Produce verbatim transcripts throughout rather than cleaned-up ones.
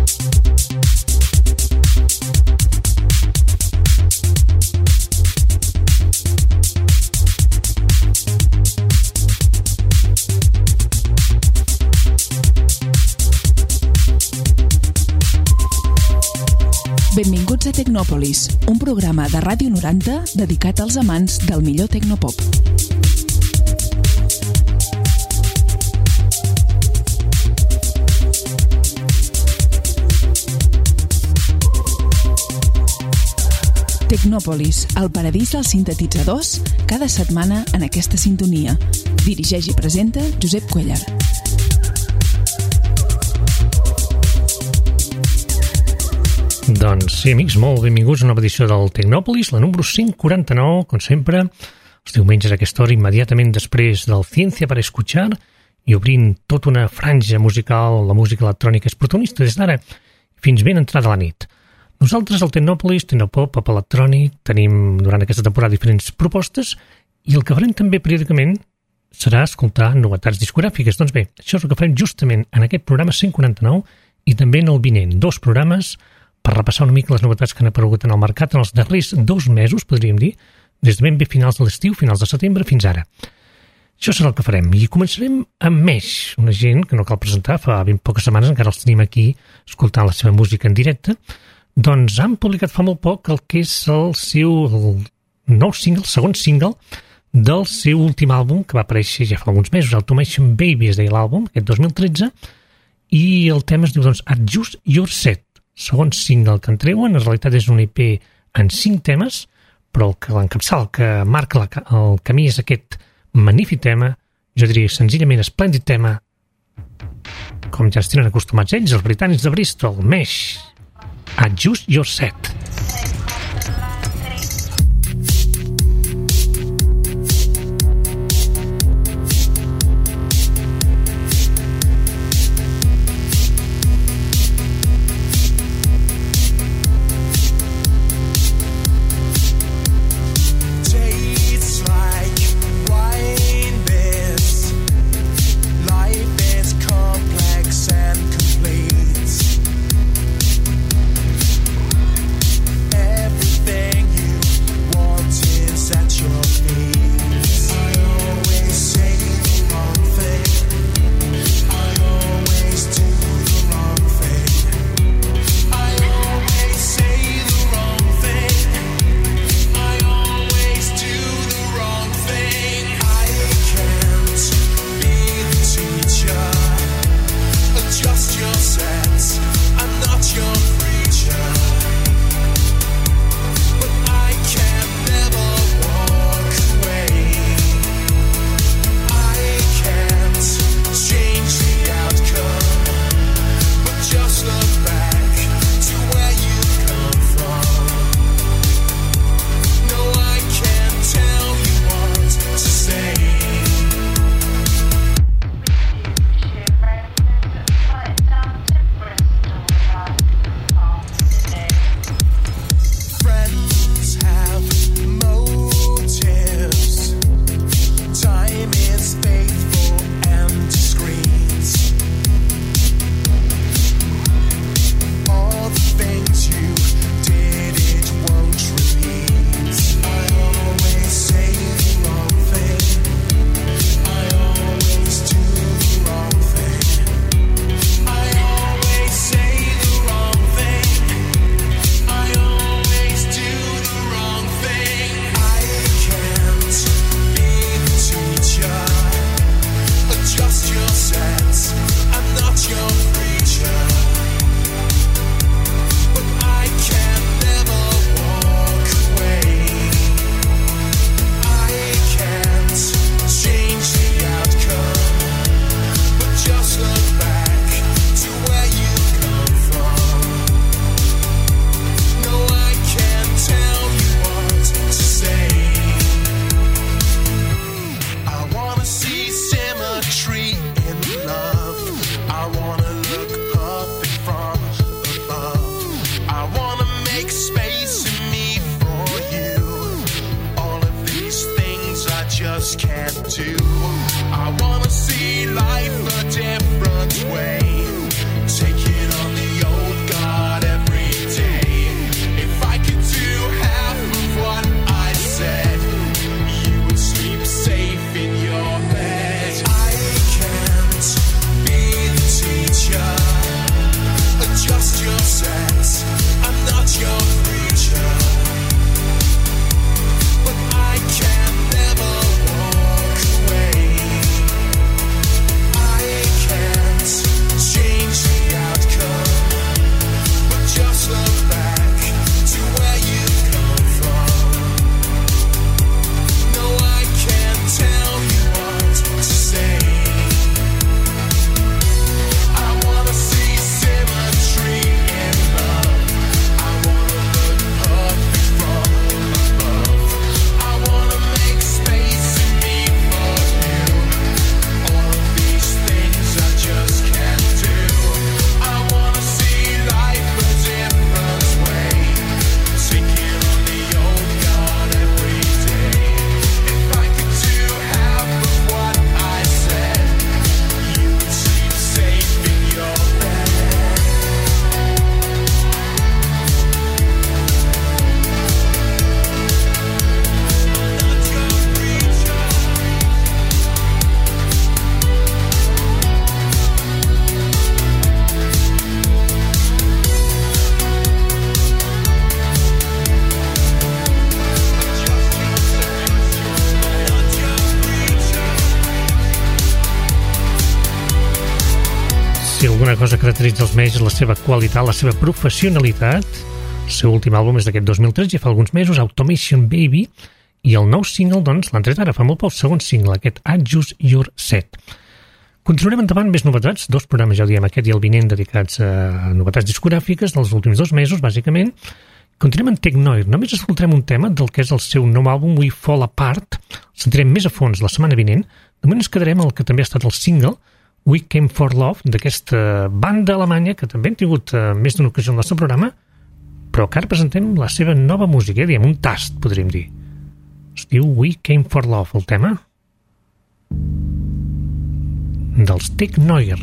Benvinguts a Tecnòpolis, un programa de Ràdio noranta dedicat als amants del millor tecnopop. Tecnòpolis, el paradís dels sintetitzadors, cada setmana en aquesta sintonia. Dirigeix i presenta Josep Cuellar. Doncs sí, amics, molt benvinguts a una nova edició del Tecnòpolis, la número cent quaranta-nou, com sempre, els diumenges a aquesta hora, immediatament després del Ciencia para Escuchar, i obrint tota una franja musical, la música electrònica és protagonista des d'ara fins ben entrada la nit. Nosaltres, al Tecnòpolis, Tecnopop, pop electrònic, tenim durant aquesta temporada diferents propostes, i el que farem també periòdicament serà escoltar novetats discogràfiques. Doncs bé, això és el que farem justament en aquest programa cent quaranta-nou i també en el vinent, dos programes per repassar una mica les novetats que han aparegut en el mercat en els darrers dos mesos, podríem dir, des de ben bé finals de l'estiu, finals de setembre, fins ara. Això serà el que farem. I començarem amb Mesh, una gent que no cal presentar, fa ben poques setmanes encara els tenim aquí escoltant la seva música en directe. Doncs han publicat fa molt poc el que és el seu el nou single, el segon single del seu últim àlbum, que va aparèixer ja fa alguns mesos, Automation Baby es deia l'àlbum, aquest dos mil tretze, i el tema es diu, doncs, Adjust Your Set. Segon single que en treuen, en realitat és un E P en cinc temes, però el que l'encapçala, el que marca la, el camí és aquest magnífic tema, jo diria senzillament esplèndid tema, com ja es tenen acostumats ells, els britànics de Bristol, Mesh, Adjust Your Set. una cosa que caracteritza els Maze és la seva qualitat, la seva professionalitat. El seu últim àlbum és d'aquest dos mil tretze, ja fa alguns mesos, Automation Baby, i el nou single, doncs, l'han tret ara, fa molt poc, el segon single, aquest Adjust Your Set. Continuarem endavant més novetats, dos programes, ja ho diem, aquest i el vinent, dedicats a novetats discogràfiques dels últims dos mesos, bàsicament. Continuem amb Technoir, només escoltarem un tema del que és el seu nou àlbum We Fall Apart, el sentirem més a fons la setmana vinent. De moment ens quedarem el que també ha estat el single, We Came for Love, d'aquesta banda alemanya que també hem tingut uh, més d'una ocasió al nostre programa, però que ara presentem la seva nova música, eh? Diem, un tast, podríem dir. Es diu We Came for Love, el tema dels Technoir.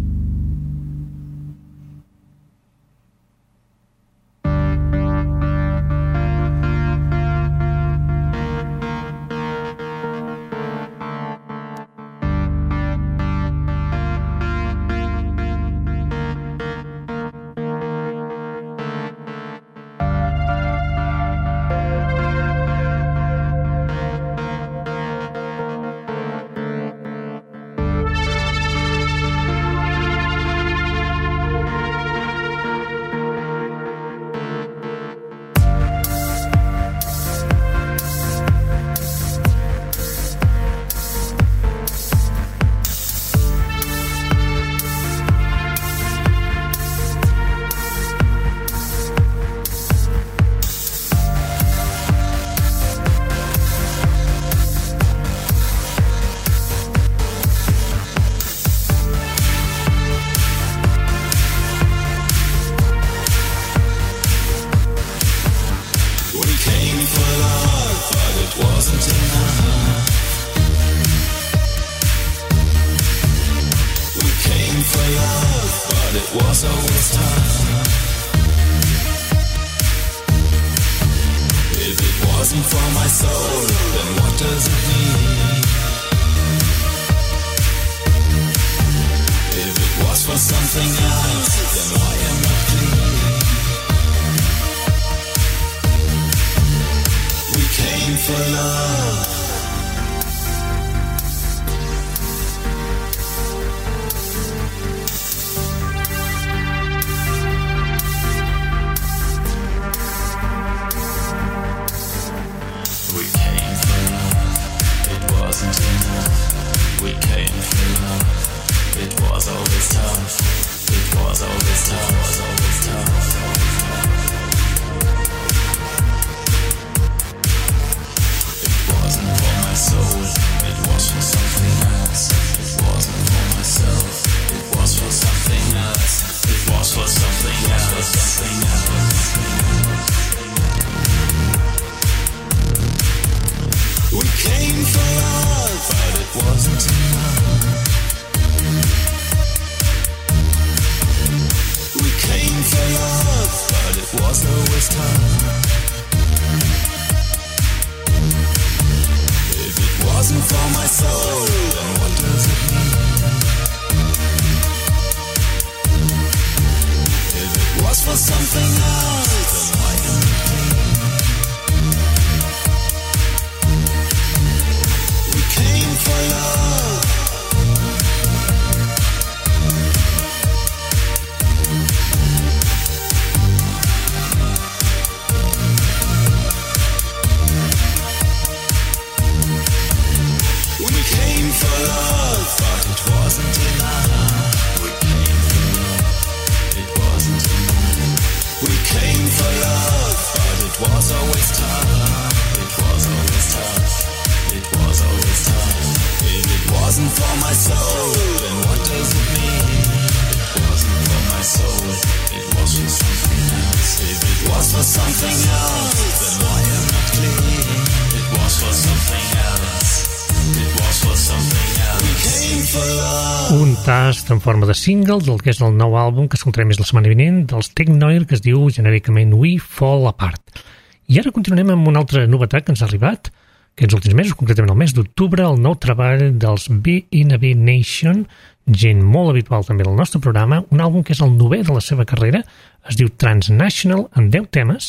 Un tast en forma de single del que és el nou àlbum que escoltarem més la setmana vinent dels Technoir, que es diu genèricament We Fall Apart. I ara continuarem amb una altra novetat que ens ha arribat, que aquests últims mesos, concretament el mes d'octubre, el nou treball dels B N B Nation, gent molt habitual també al nostre programa, un àlbum que és el novè de la seva carrera, es diu Transnational, en deu temes,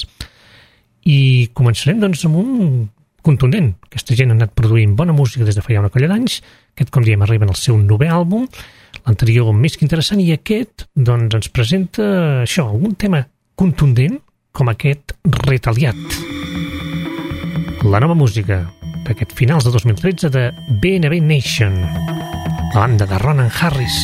i començarem doncs amb un contundent. Aquesta gent ha anat produint bona música des de fa ja una colla d'anys, Aquest, com diem, arriba en el seu novè àlbum, l'anterior més que interessant, i aquest doncs, ens presenta això, un tema contundent com aquest Retaliat. La nova música d'aquest finals de dos mil tretze de B N B Nation, la banda de Ronan Harris.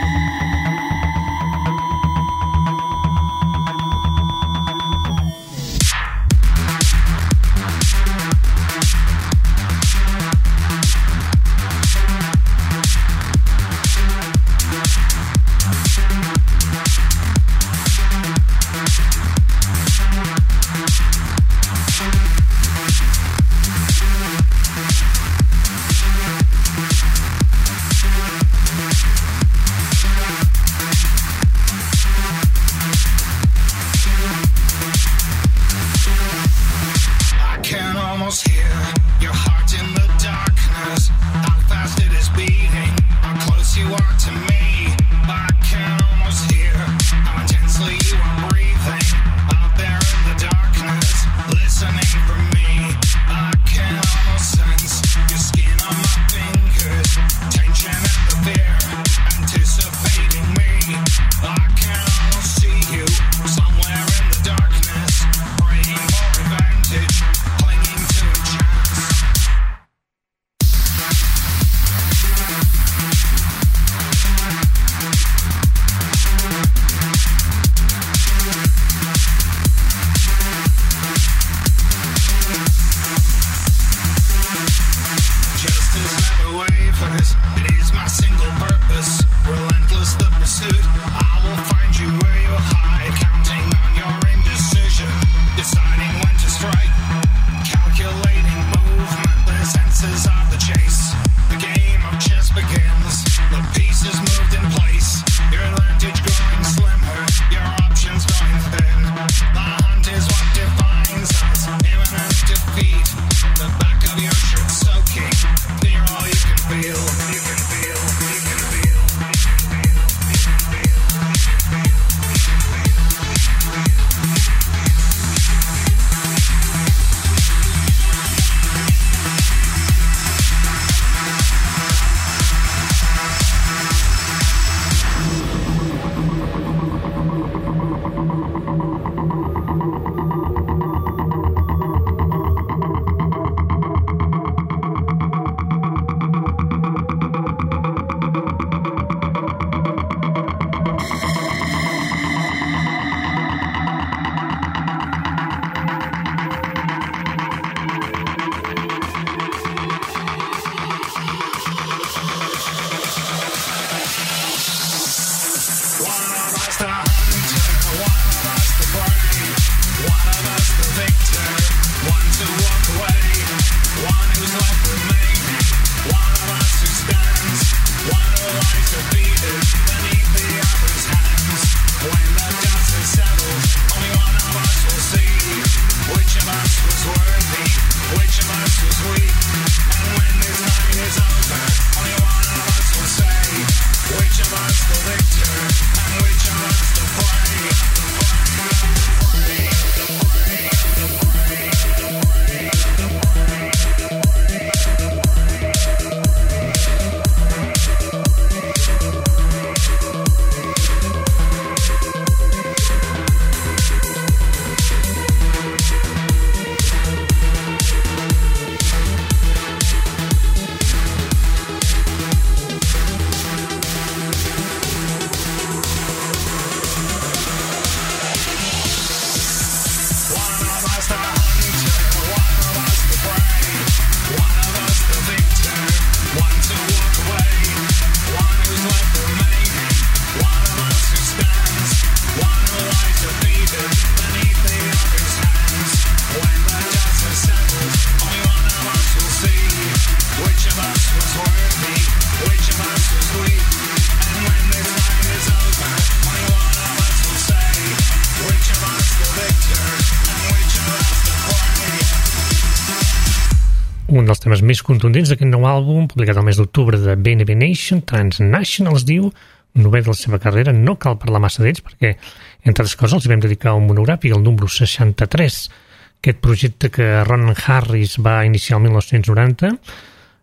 un dels temes més contundents d'aquest nou àlbum, publicat el mes d'octubre de B N B Nation, Transnational es diu, novè de la seva carrera. No cal parlar massa d'ells perquè, entre altres coses, els vam dedicar un monogràfic, el número seixanta-tres, aquest projecte que Ronan Harris va iniciar el mil nou-cents noranta,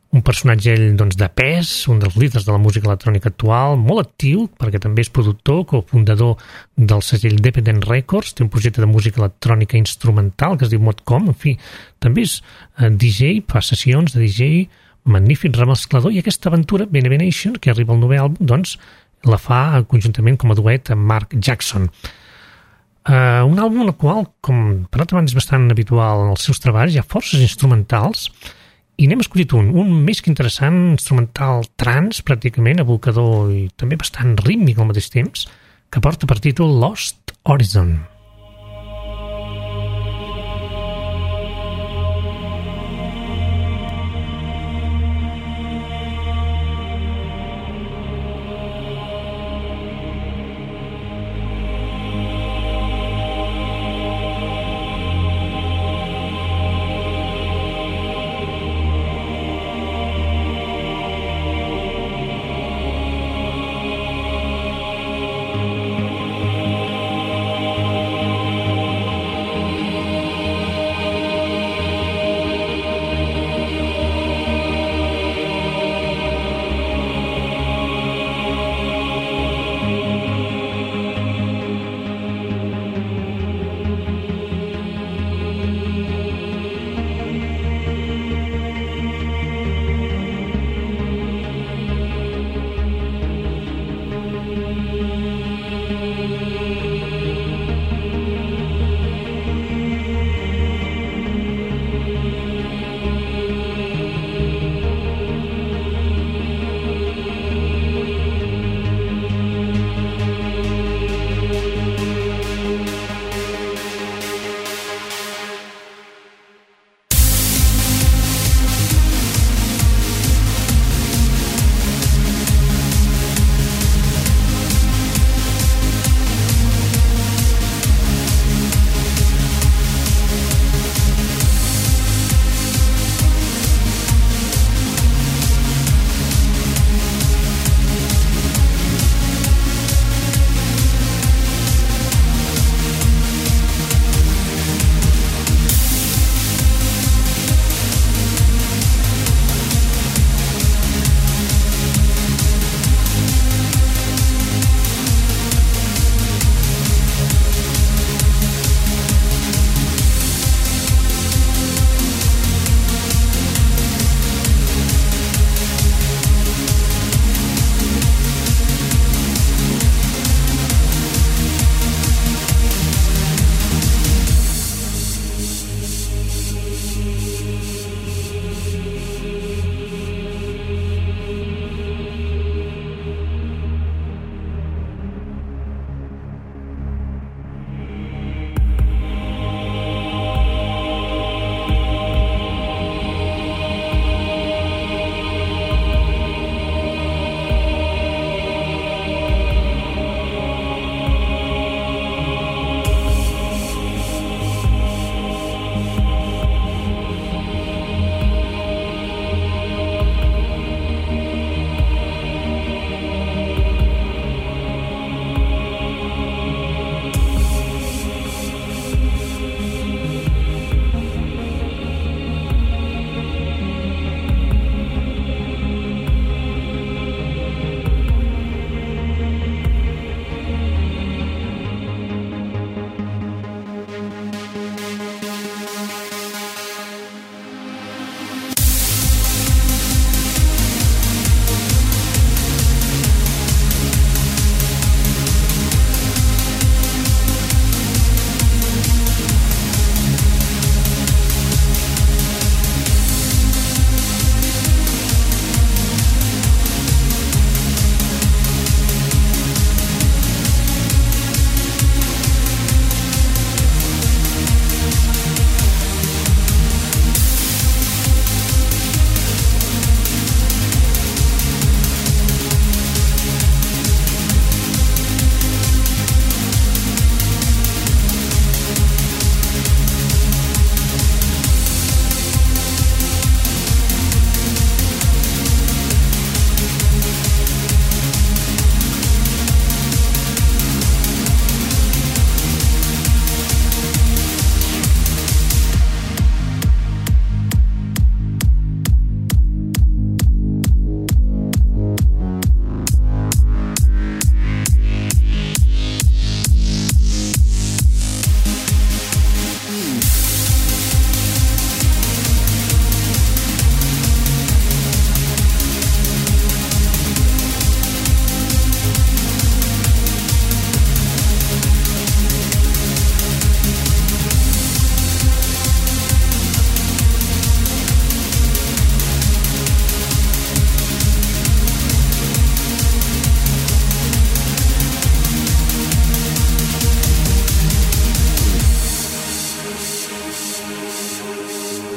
un personatge ell doncs, de pes, un dels líders de la música electrònica actual, molt actiu, perquè també és productor, cofundador del segell Dependent Records, té un projecte de música electrònica instrumental que es diu Modcom, en fi, també és eh, D J, fa sessions de D J, magnífic remesclador, i aquesta aventura, Benevenation, que arriba al nou àlbum, doncs, la fa conjuntament com a duet amb Mark Jackson. Uh, un àlbum en el qual, com per altra banda és bastant habitual en els seus treballs, hi ha forces instrumentals, i n'hem escollit un, un més que interessant, instrumental trans, pràcticament, evocador i també bastant rítmic al mateix temps, que porta per títol Lost Horizon.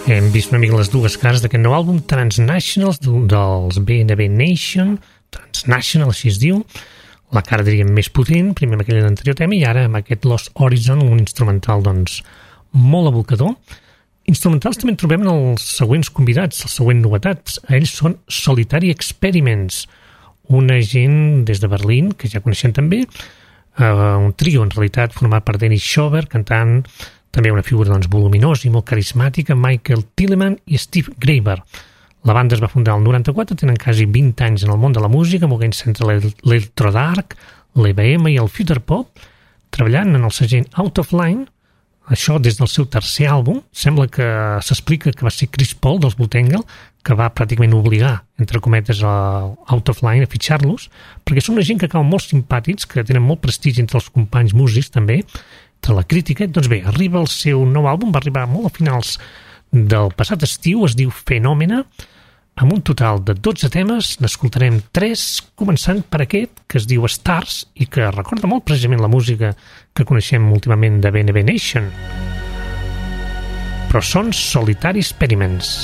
Hem vist una mica les dues cares d'aquest nou àlbum, Transnationals, dels B N B Nation, Transnational, així es diu. La cara, diríem, més potent, primer amb aquell anterior tema, i ara amb aquest Lost Horizon, un instrumental, doncs, molt evocador. Instrumentals també en trobem en els següents convidats, les següents novetats. Ells són Solitary Experiments, una gent des de Berlín, que ja coneixem també, Uh, un trio, en realitat, format per Dennis Schober, cantant, també una figura doncs, voluminosa i molt carismàtica, Michael Tilleman i Steve Graeber. La banda es va fundar el noranta-quatre, tenen quasi vint anys en el món de la música, movent-se entre l'electrodark, l'E B M i el future pop, treballant en el segell Out of Line, això des del seu tercer àlbum. Sembla que s'explica que va ser Chris Paul dels Wu-Tang que va pràcticament obligar, entre cometes, a Out of Line a fitxar-los, perquè són una gent que acaben molt simpàtics, que tenen molt prestigi entre els companys músics també, entre la crítica. Doncs bé, arriba el seu nou àlbum, va arribar molt a finals del passat estiu, es diu Fenòmena, amb un total de dotze temes. N'escoltarem tres, començant per aquest, que es diu Stars, i que recorda molt precisament la música que coneixem últimament de B N B Nation. Però són Solitary Experiments.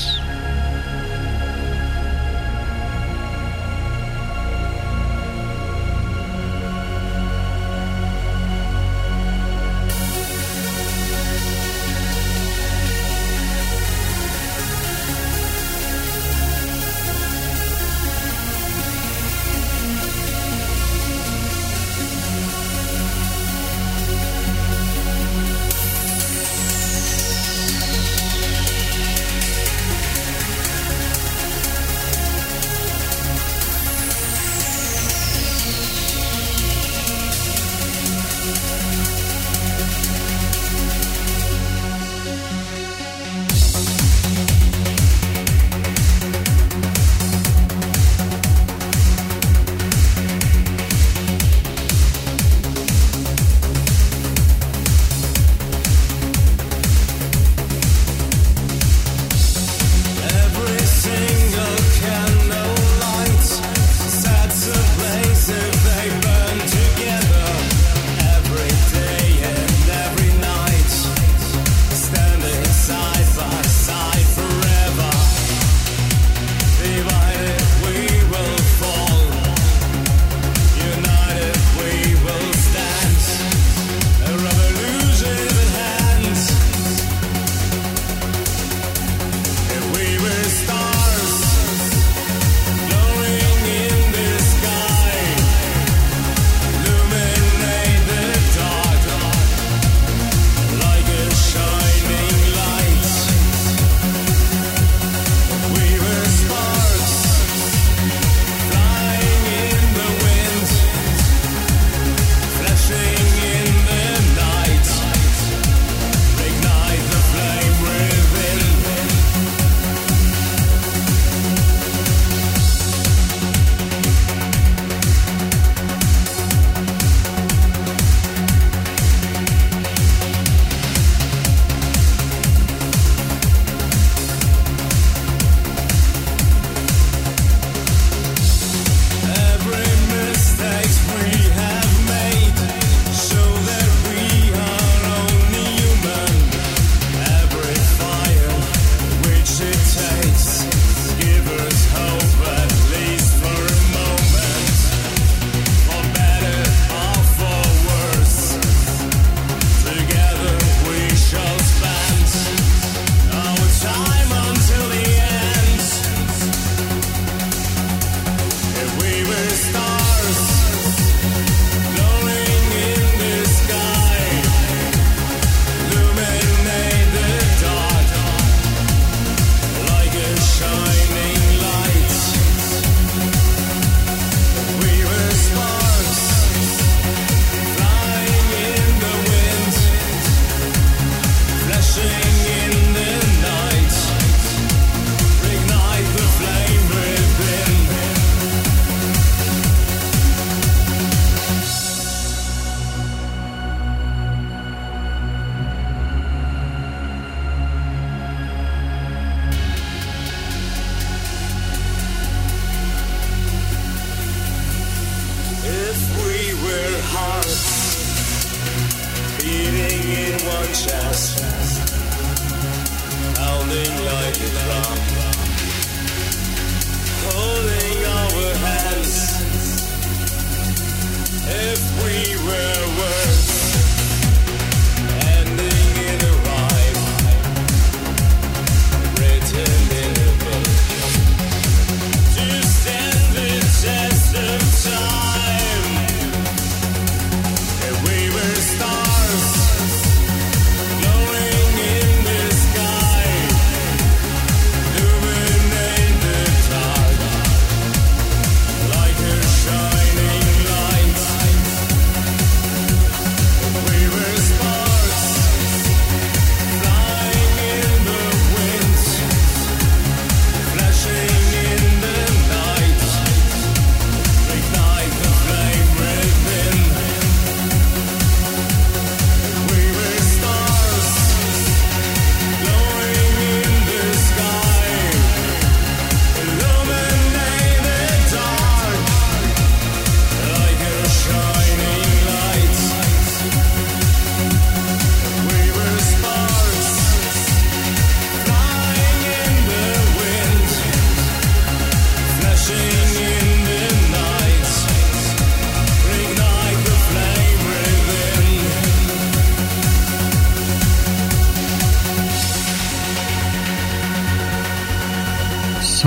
chest, pounding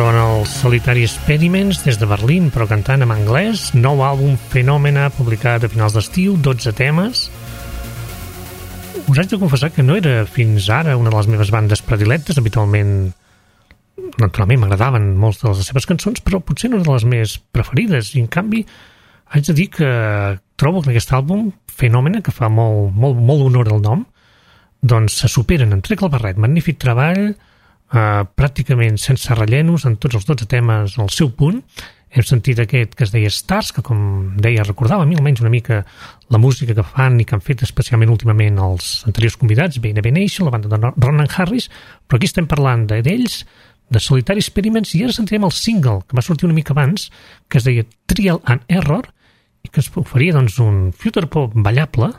Són els Solitary Experiments des de Berlín, però cantant en anglès. Nou àlbum Phenomena, publicat a finals d'estiu, dotze temes. Us haig de confessar que no era fins ara una de les meves bandes predilectes. Habitualment, naturalment, m'agradaven moltes de les seves cançons, però potser no de les més preferides. I en canvi, haig de dir que trobo que aquest àlbum, Phenomena, que fa molt, molt, molt honor al nom, doncs se superen en Trec el barret. Magnífic treball, Uh, pràcticament sense rellenos, en tots els dotze temes al seu punt. Hem sentit aquest que es deia Stars, que com deia recordava a mi almenys una mica la música que fan i que han fet especialment últimament els anteriors convidats, B N B Nation, la banda de Ronan Harris, però aquí estem parlant d'ells, de Solitary Experiments, i ara sentirem el single que va sortir una mica abans, que es deia Trial and Error, i que ens oferia doncs, un future pop ballable,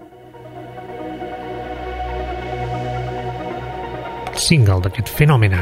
single d'aquest Phenomena.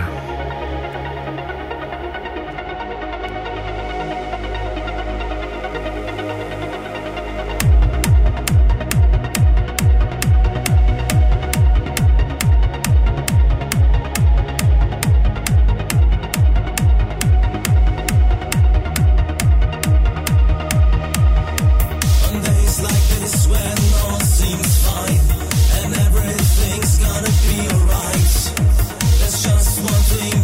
On days like this when all seems fine and everything's gonna be alright, there's just one thing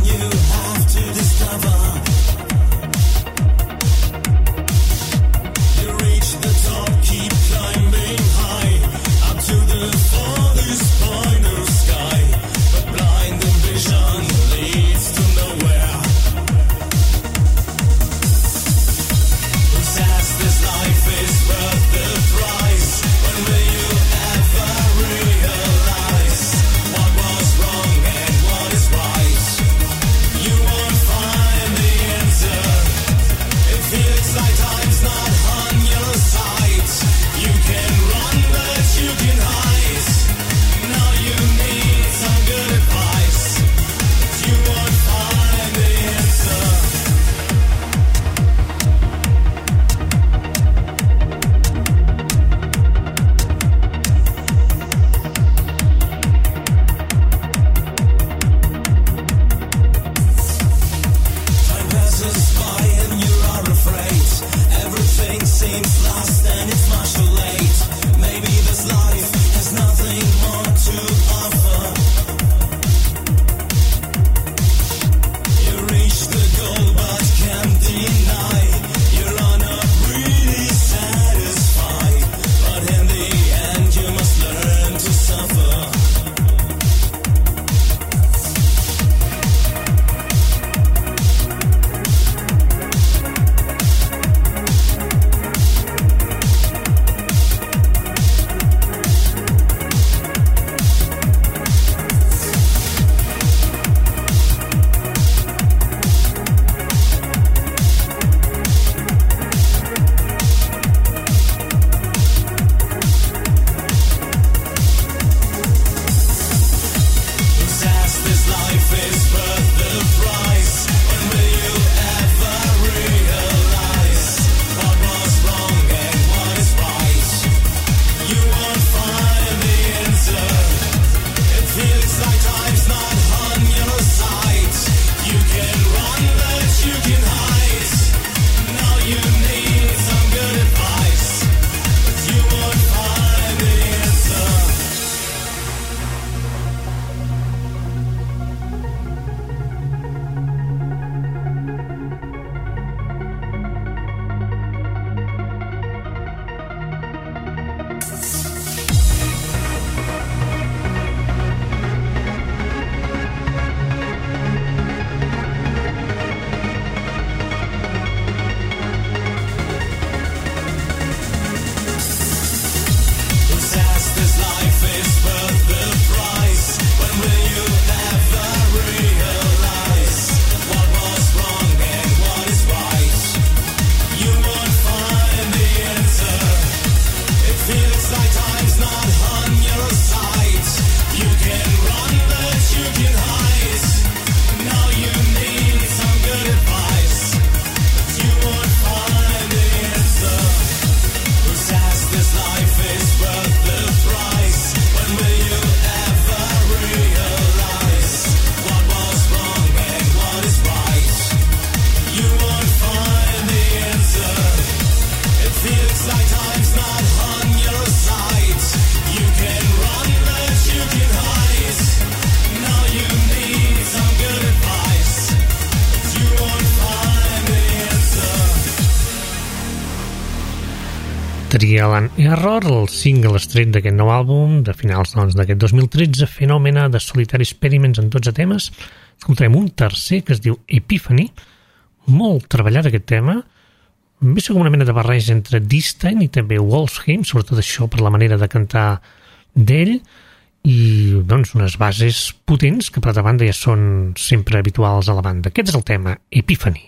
Trial and Error, el single estret d'aquest nou àlbum de finals doncs, d'aquest dos mil tretze, Phenomena de Solitary Experiments en dotze temes. Escoltarem un tercer que es diu Epiphany, molt treballat aquest tema, ve ser com una mena de barreja entre Distant i també Wolfsheim, sobretot això per la manera de cantar d'ell, i doncs unes bases potents que per altra banda ja són sempre habituals a la banda. Aquest és el tema, Epiphany.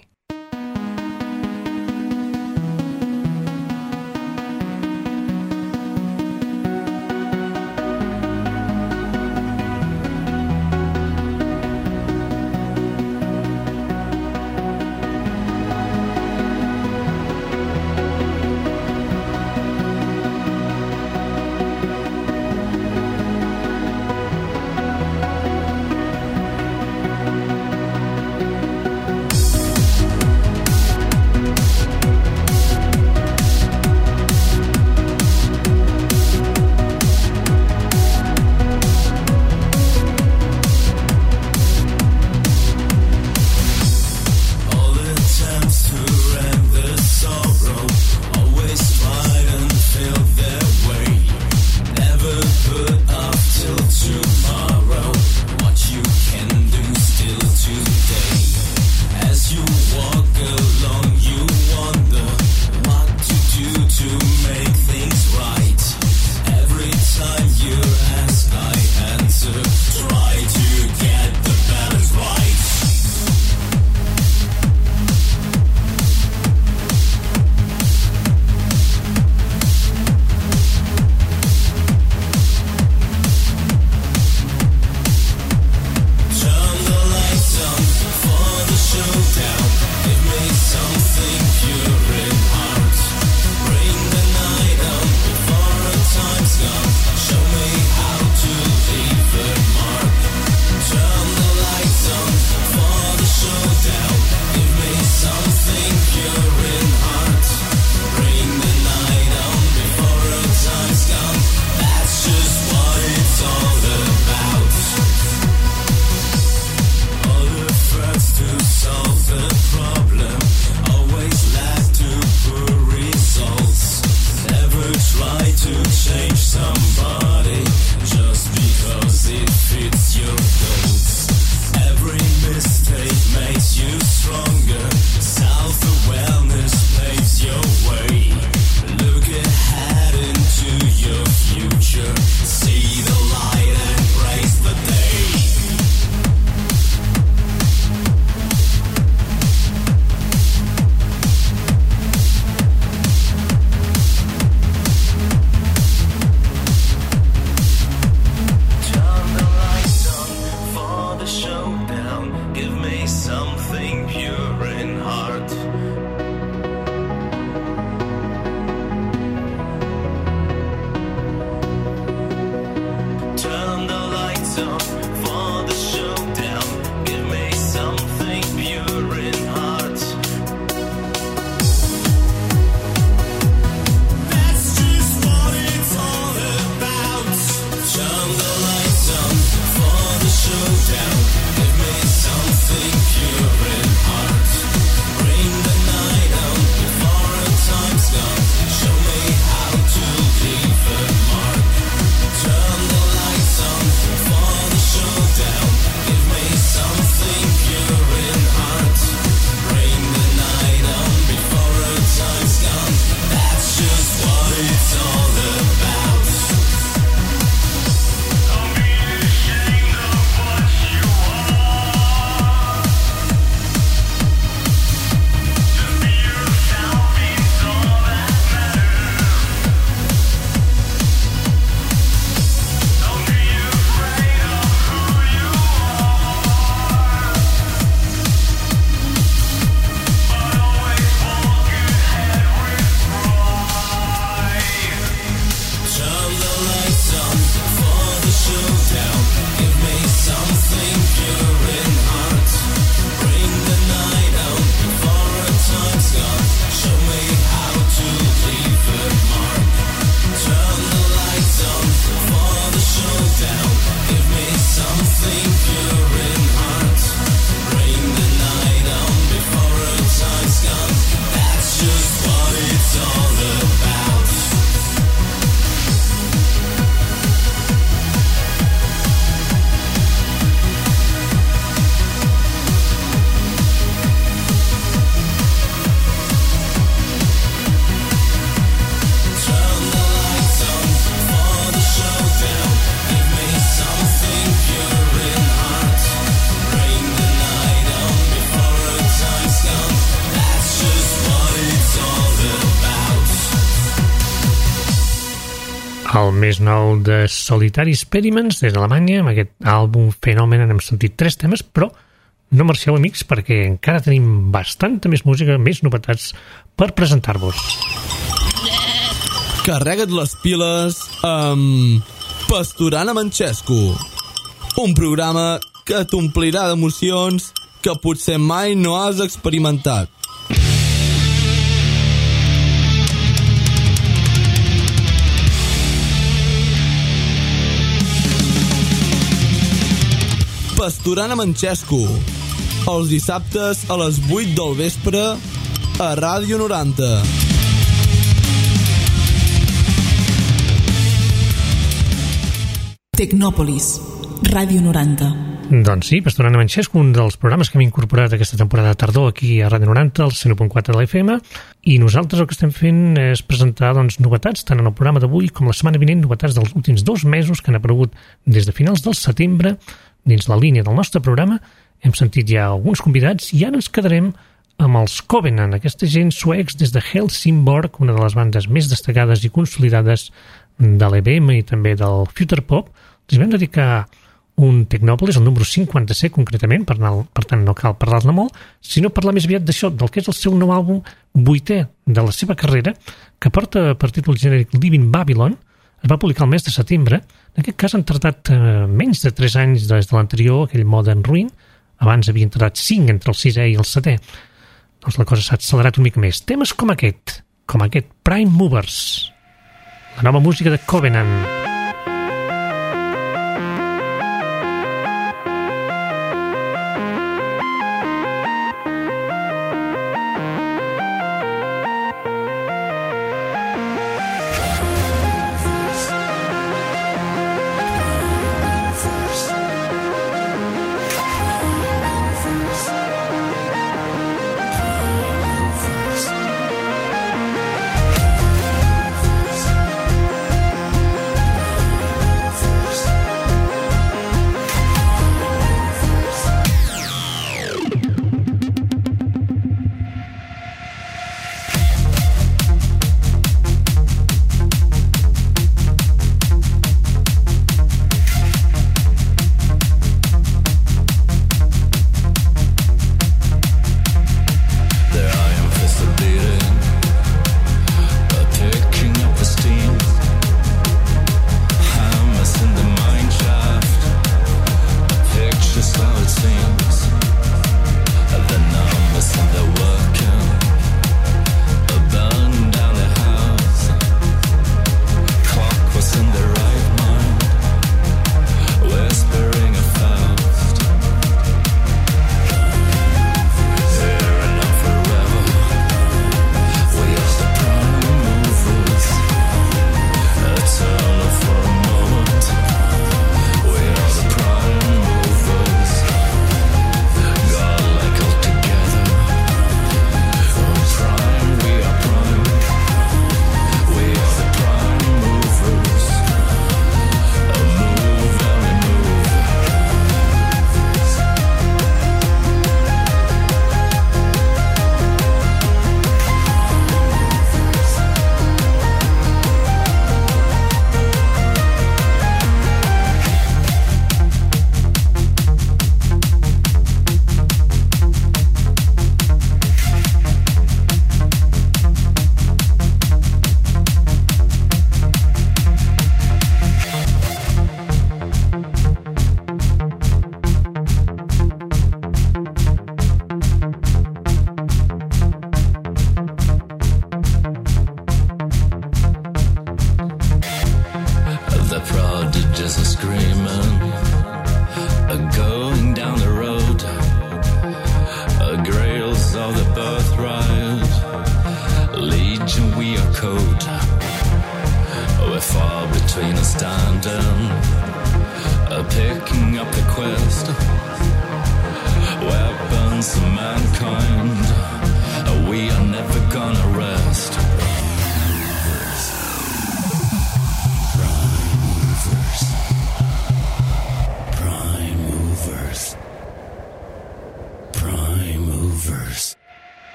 El més nou de Solitary Experiments des d'Alemanya, amb aquest àlbum Fenomen hem sentit tres temes, però no marxeu, amics, perquè encara tenim bastanta més música, més novetats per presentar-vos. Carrega't les piles amb Pasturant amb en Xesco, un programa que t'omplirà d'emocions que potser mai no has experimentat. Pasturant amb en Xesco, els dissabtes a les vuit del vespre a Ràdio noranta. Tecnòpolis, Ràdio noranta. Doncs sí, Pasturant amb en Xesco, un dels programes que hem incorporat aquesta temporada de tardor aquí a Ràdio noranta, al cent u punt quatre de la F M, i nosaltres el que estem fent és presentar doncs, novetats, tant en el programa d'avui com la setmana vinent, novetats dels últims dos mesos que han aparegut des de finals del setembre dins la línia del nostre programa. Hem sentit ja alguns convidats i ara ens quedarem amb els Covenant, aquesta gent suecs des de Helsingborg, una de les bandes més destacades i consolidades de l'E B M i també del Future Pop. Els vam dedicar un Tecnòpolis, el número cinquanta-set concretament, per, anar, per tant no cal parlar-ne molt, sinó parlar més aviat d'això, del que és el seu nou àlbum vuitè de la seva carrera, que porta per títol genèric Living Babylon. Es va publicar el mes de setembre. En aquest cas han tardat eh, menys de tres anys des de l'anterior, aquell Modern Ruin. Abans havien tardat cinc entre el sisè i el setè. Doncs la cosa s'ha accelerat una mica més. Temes com aquest, com aquest Prime Movers, la nova música de Covenant.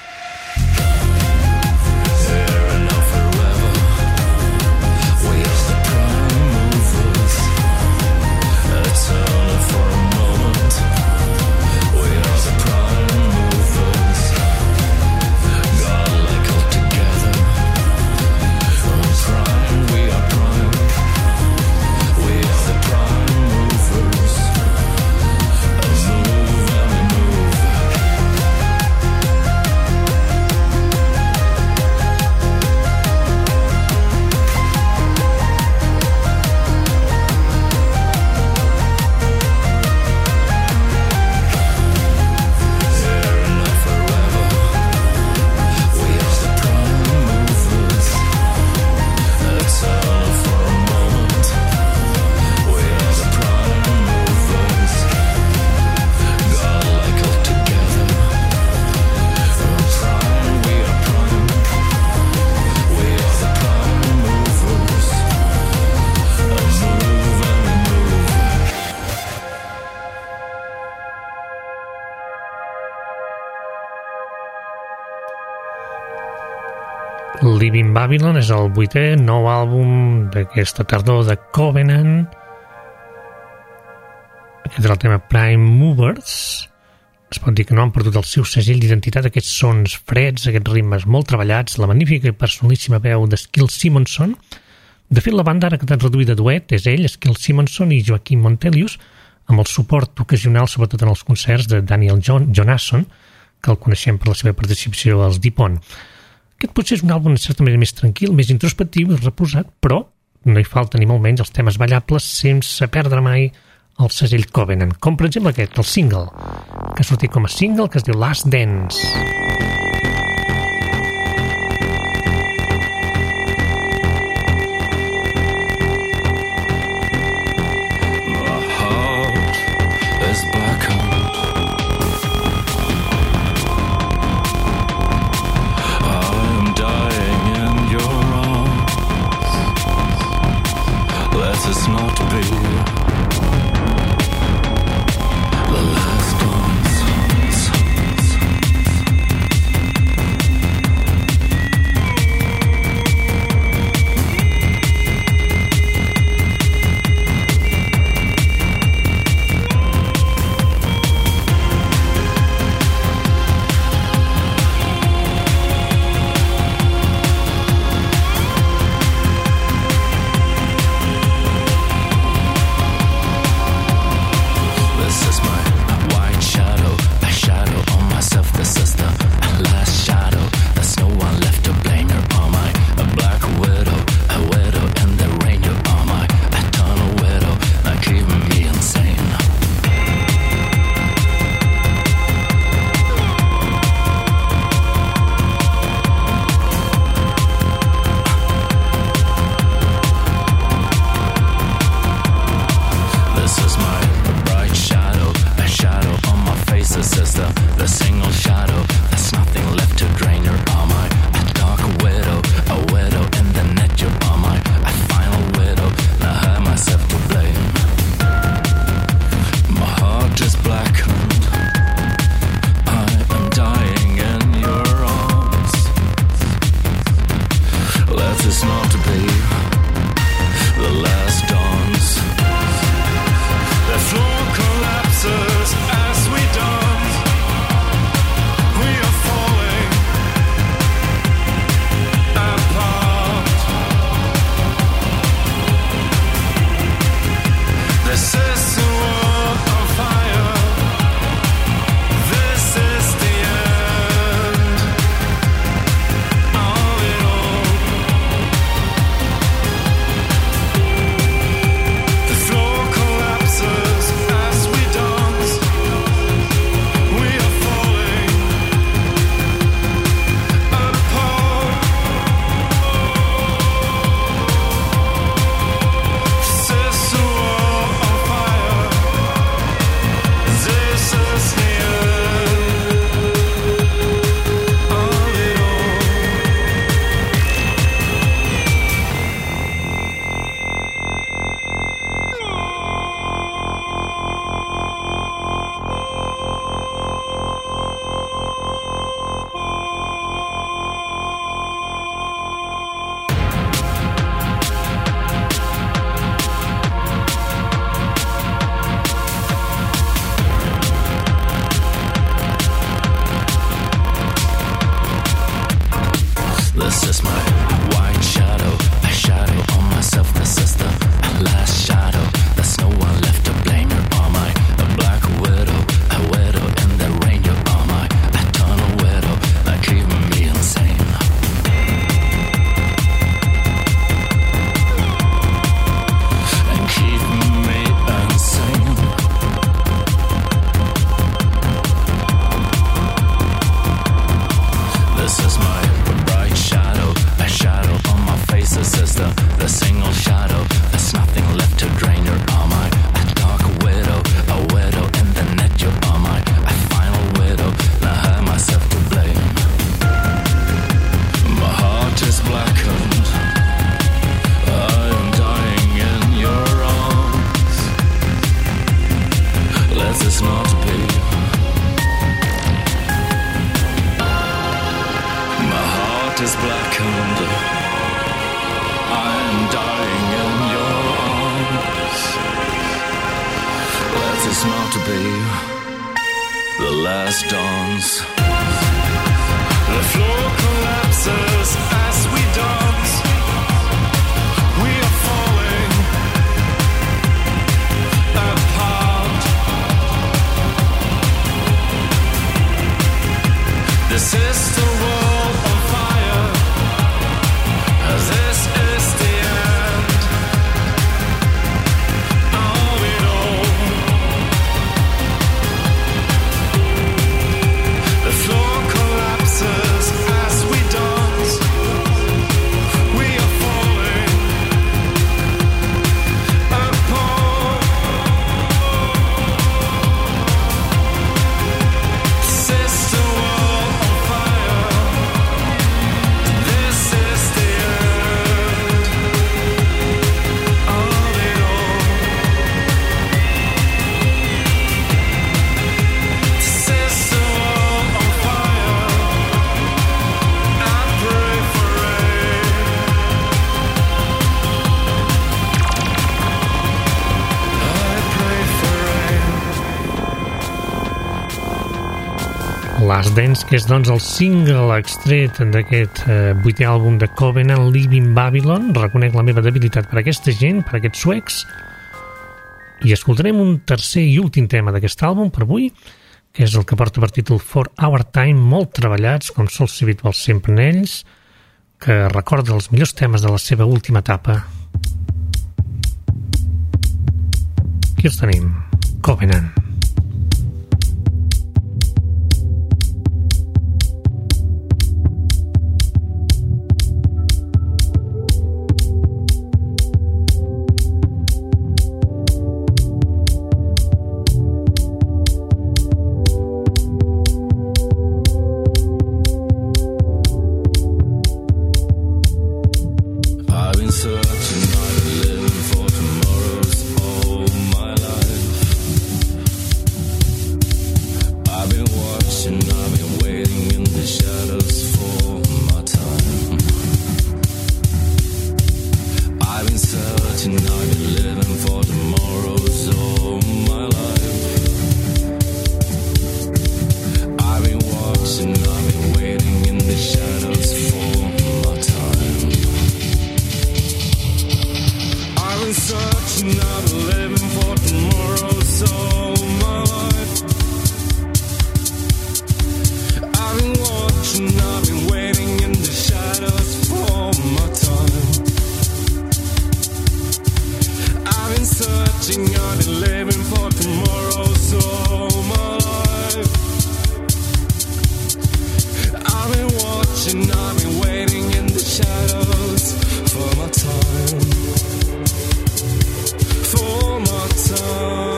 We are Living Babylon és el vuitè nou àlbum d'aquesta tardor de Covenant. Aquest era el tema Prime Movers. Es pot dir que no han perdut el seu segell d'identitat, aquests sons freds, aquests ritmes molt treballats, la magnífica i personalíssima veu d'Skill Simonson. De fet, la banda ara que t'han reduït de duet és ell, Skill Simonson i Joaquim Montelius, amb el suport ocasional, sobretot en els concerts de Daniel John Jonasson, que el coneixem per la seva participació als Deep On. Aquest potser és un àlbum en certa manera més tranquil, més introspectiu i reposat, però no hi falta ni molt menys els temes ballables sense perdre mai el segell Covenant, com per exemple aquest, el single, que ha sortit com a single, que es diu Last Dance. this not to be the last dance? The floor collapses as we dance. We are falling apart. This is the world on fire. This is the end of it all. The floor collapses as we dance. We are falling apart. This is the world on fire. This is the end of it all. This is the world on fire. I pray for rain. I pray for rain. Last Dance, que és doncs el single extret d'aquest eh, vuitè àlbum de Covenant, Living Babylon. Reconec la meva debilitat per aquesta gent, per aquests suecs, i escoltarem un tercer i últim tema d'aquest àlbum per avui, que és el que porta per títol For Our Time, molt treballats, com sol ser habitual sempre en ells, que recorda els millors temes de la seva última etapa. Aquí els tenim, Covenant. I've been searching, I've been living for tomorrows all my life. I've been watching, I've been waiting in the shadows for my time. I've been searching, I've been living for tomorrows all my life. I've been watching, I've been waiting in the shadows for my time. I've been searching, I've been living for tomorrow's all my life. I've been watching, I've been waiting in the shadows for my time. I've been searching, I've been living for tomorrow's all my life. I've been watching, I've been waiting in the shadows for my time. For my time.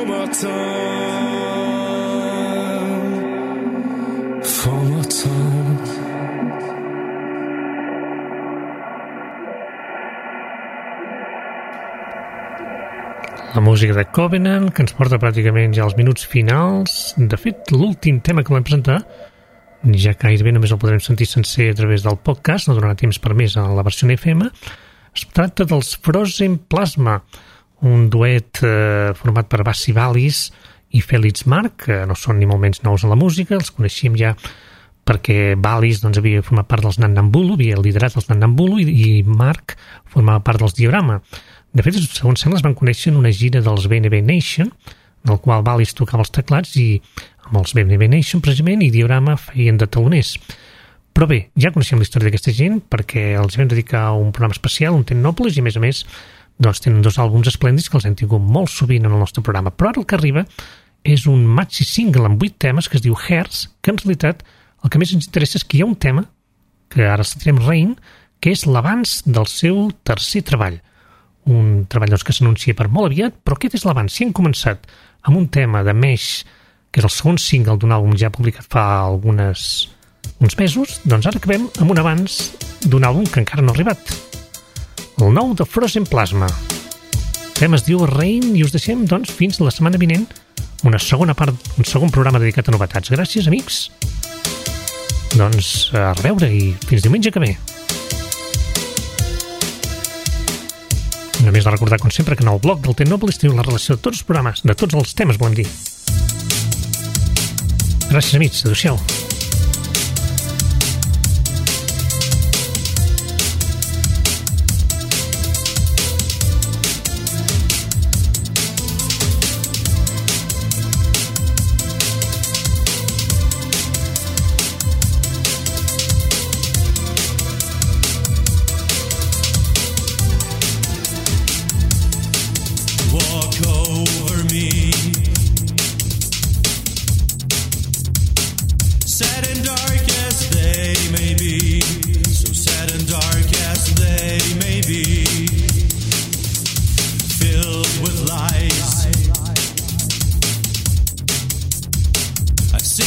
more time, four more times. La música de Covenant, que ens porta pràcticament ja als minuts finals. De fet, l'últim tema que vam presentar, ja gairebé només el podrem sentir sencer a través del podcast, no donarà temps per més a la versió en F M. Es tracta dels Frozen Plasma, un duet eh, format per Bassi Vallis i Félix Marc, que no són ni molt menys nous a la música, els coneixíem ja perquè Vallis doncs, havia format part dels Nannambulu, havia liderat els Nannambulu, i, i Marc formava part dels Diorama. De fet, segons sembla, es van conèixer en una gira dels B N B Nation, del qual Vallis tocava els teclats, i amb els B N B Nation, precisament, i Diorama feien de taloners. Però bé, ja coneixem la història d'aquesta gent, perquè els vam dedicar un programa especial, un Tecnòpolis, i a més a més, doncs tenen dos àlbums esplèndids que els hem tingut molt sovint en el nostre programa. Però ara el que arriba és un maxi single amb vuit temes que es diu Hairs, que en realitat el que més ens interessa és que hi ha un tema, que ara sentirem Rain, que és l'abans del seu tercer treball. Un treball doncs, que s'anuncia per molt aviat, però aquest és l'abans. Si hem començat amb un tema de Mesh, que és el segon single d'un àlbum ja publicat fa algunes, uns mesos, doncs ara acabem amb un abans d'un àlbum que encara no ha arribat. El nou de Frozen Plasma. El tema es diu Rain i us deixem doncs, fins la setmana vinent una segona part, un segon programa dedicat a novetats. Gràcies, amics. Doncs a reveure i fins diumenge que ve. Només de recordar, com sempre, que en el blog del Tecnòpolis teniu la relació de tots els programes, de tots els temes, volem dir. Gràcies, amics. Adéu-siau.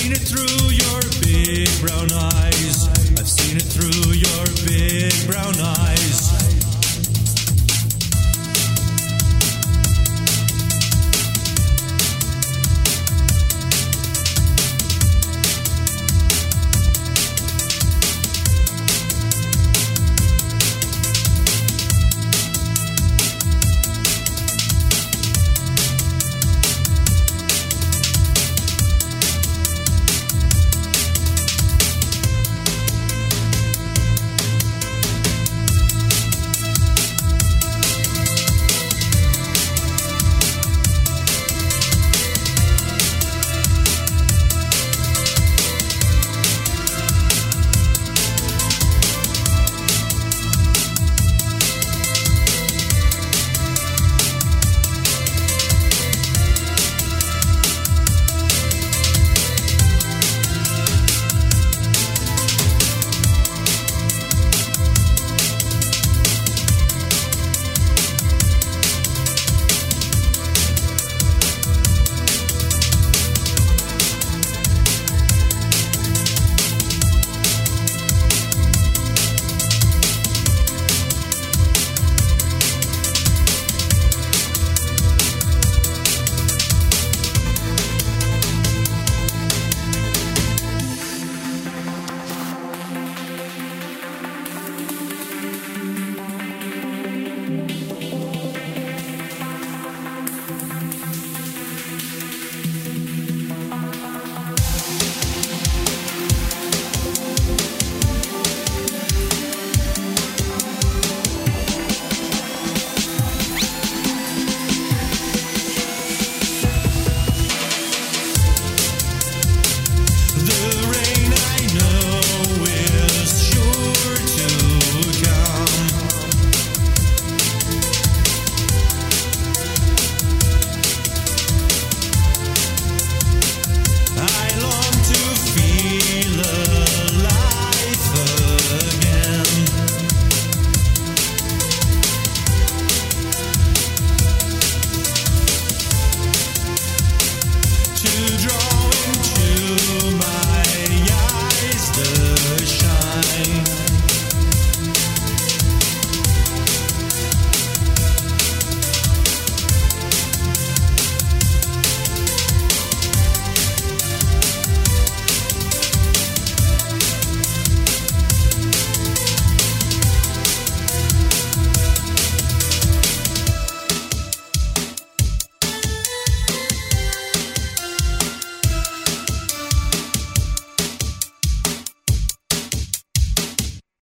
Brown eyes, I've seen it through your big brown eyes.